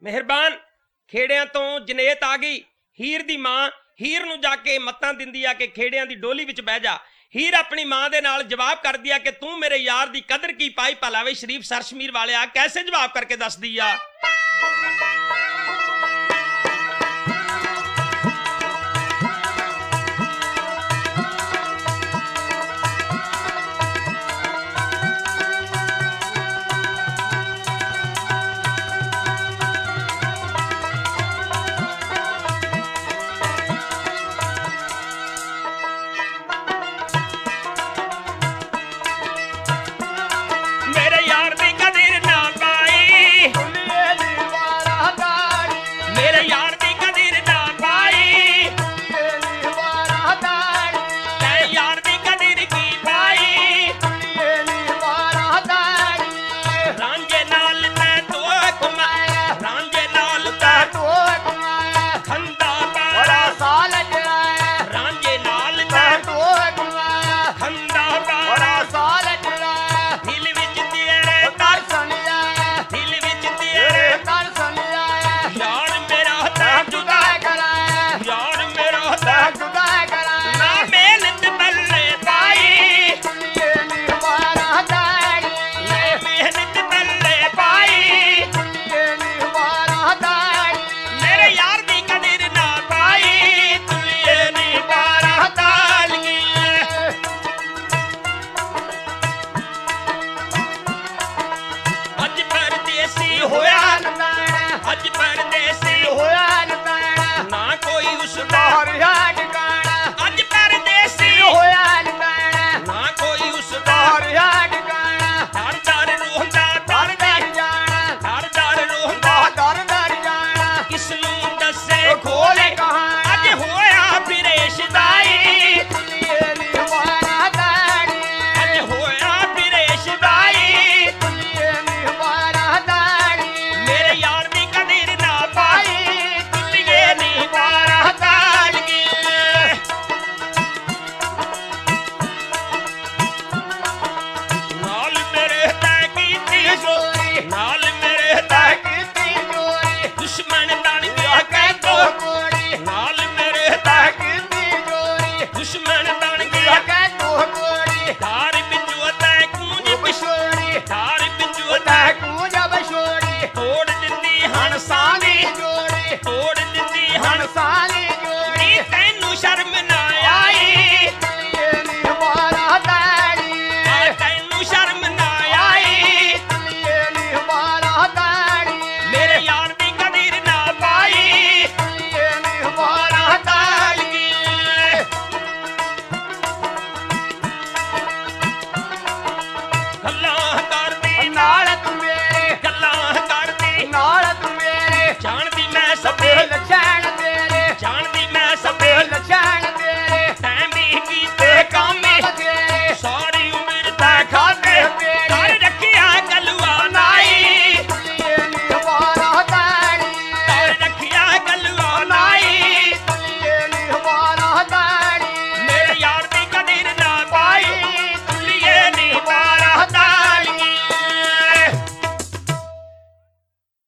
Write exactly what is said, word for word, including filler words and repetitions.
ਮਿਹਰਬਾਨ। ਖੇੜਿਆਂ ਤੋਂ ਜਨੇਤ ਆ ਗਈ। ਹੀਰ ਦੀ ਮਾਂ ਹੀਰ ਨੂੰ ਜਾ ਕੇ ਮੱਤਾਂ ਦਿੰਦੀ ਆ ਕਿ ਖੇੜਿਆਂ ਦੀ ਡੋਲੀ ਵਿੱਚ ਬਹਿ ਜਾ। ਹੀਰ ਆਪਣੀ ਮਾਂ ਦੇ ਨਾਲ ਜਵਾਬ ਕਰਦੀ ਆ ਕਿ ਤੂੰ ਮੇਰੇ ਯਾਰ ਦੀ ਕਦਰ ਕੀ ਪਾਈ ਭਲਾ ਵੇ ਸ਼ਰੀਫ ਸਰਸ਼ਮੀਰ ਵਾਲਿਆ। ਕੈਸੇ ਜਵਾਬ ਕਰਕੇ ਦੱਸਦੀ ਆ। ਤੋੜ